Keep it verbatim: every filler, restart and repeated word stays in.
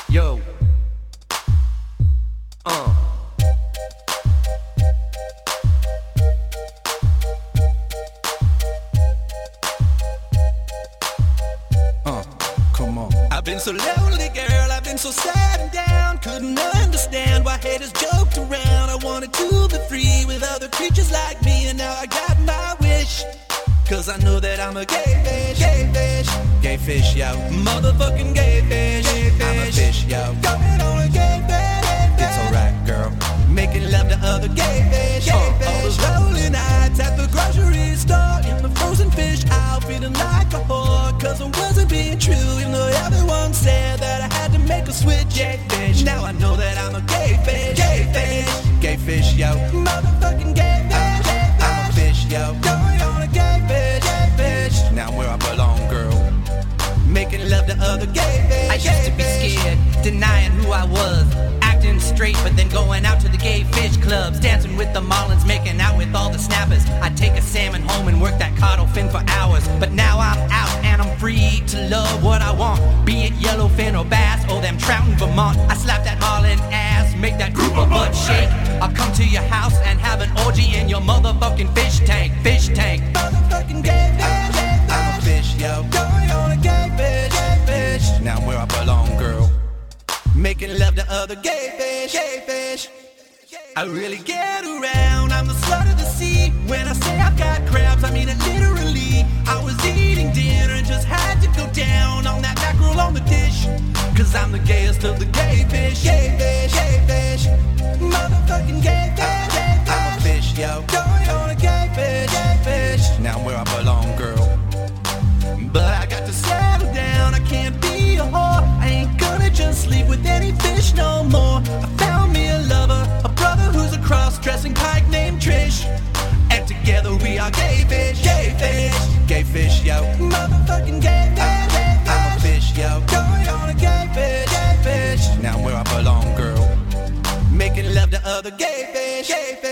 Yo. Uh. Uh, come on. I've been so lonely, girl, I've been so sad and down. Couldn't understand why haters joked around. I wanted to be free with other creatures like me, and now I got my wish. Cause I know that I'm a gay fish, gay fish, gay fish, yo. Motherfucking gay fish, gay fish. I'm a fish, yo. Going on a gay fish, it's alright, girl. Making love to other gay fish, gay uh, fish. All those lonely nights at the grocery store, in the frozen fish aisle, feeling like a whore. Cause I wasn't being true, even though everyone said that I had to make a switch, gay fish. Now I know that I'm a gay fish, gay fish, gay fish, yo. Motherfucking gay fish, gay fish. I'm a fish, yo. Going on a gay fish, gay fish. Now I'm where I belong, girl. Making love to other gay fish. I used to be scared, denying who I was, acting straight, but then going out to the gay fish clubs, dancing with the marlins, making out with all the snappers. I'd take a salmon home and work that caudal fin for hours. But now I'm out and I'm free to love what I want, be it yellowfin or bass or them trout in Vermont. I slap that marlin ass, make that grouper butt shake. I'll come to your house and have an orgy in your motherfucking fish tank, fish tank. Motherfucking gay fish, gay fish. I'm a fish, yo. Going on a gay fish, gay fish. Now I'm where I belong, girl. Making love to other gay fish, gay fish. I really get around, I'm the slut of the sea. When I say I've got crabs, I mean it literally. I was eating dinner and just had to go down on that mackerel on the dish. Cause I'm the gayest of the gay fish, gay fish, gay fish. Motherfucking gay fish, gay fish. I'm a fish, yo. Going on a gay fish, gay fish. Now I'm where I belong, girl. But I got to settle down, I can't be a whore. I ain't gonna just sleep with any fish no more. I found me a lover, a brother who's a cross-dressing pike named Trish. And together we are gay fish, gay fish, gay fish, yo. Motherfucking gay fish, gay fish. I'm a fish, yo. Going on a gay fish, gay fish. Now I'm where I belong, girl. Making love to other gay fish, gay fish.